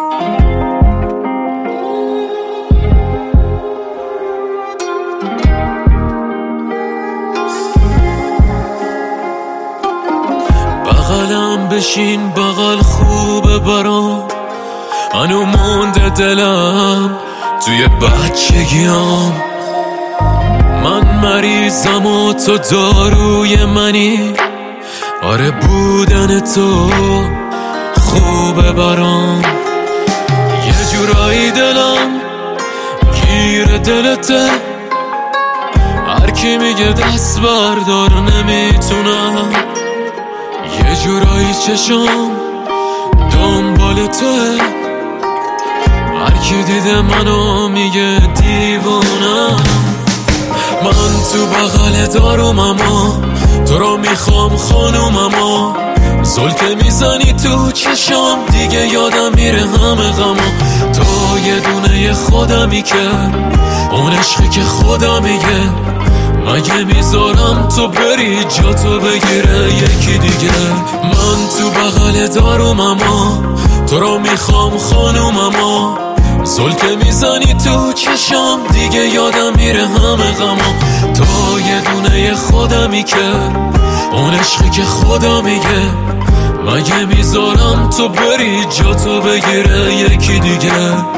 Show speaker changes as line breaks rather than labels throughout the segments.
بغلم بشین بغل خوبه برام، هنو مونده دلم توی بچگیام. من مریضم و تو داروی منی، آره بودن تو خوبه برام. یه جورایی دلم گیر دلته، هر کی میگه دست بردار نمیتونم. یه جورایی چشم دنبال توه، هر کی دیده منو میگه دیوونم. من تو بغل داروم اما تو رو میخوام خانوم، اما زلفه میزنی تو چشم دیگه یادم میره همه غما. تو یه دونه خودمی که اون عشقی که خدا میگه، مگه میذارم تو بری جا تو بگیره یکی دیگه. من تو بغل داروم اما تو رو میخوام خانوم، اما زلفه میزنی تو چشم دیگه یادم میره همه غما. تو یه دونه خودمی که اون عشقی که خدا میگه، مگه میذارم تو بری جا تو بگیره یکی دیگه.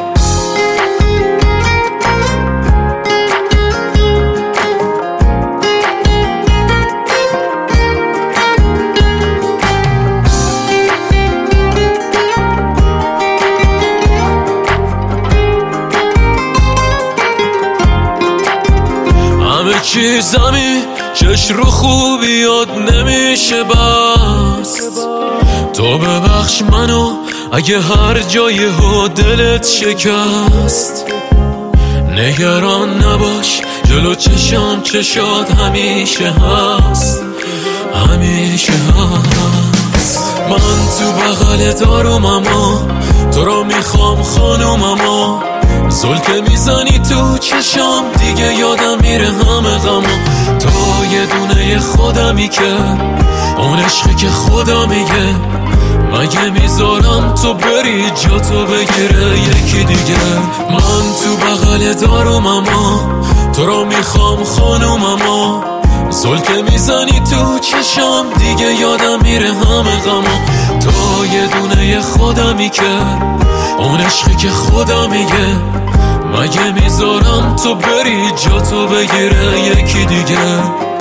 همه چیزمی چش رو خوبی یاد نمیشه بست. تو ببخش منو اگه هر جایی ها دلت شکست. نگران نباش جلو چشم چشات همیشه هست، همیشه هست. من تو بغل داروم اما تو رو میخوام خانوم، اما زلفه میزنی تو چشم دیگه یادم میره همه غما. تو یه دونه خودمی که اون عشقی که خدا میگه، مگه میذارم تو بری جا تو بگیره یکی دیگه. من تو بغل داروم اما تو رو میخوام خانوم، اما زلفه میزنی تو چشم دیگه یادم میره همه غما. تو یه دونه خودمی که اون عشقی که خدا میگه، مگه میذارم تو بری جا تو بگیره یکی دیگه.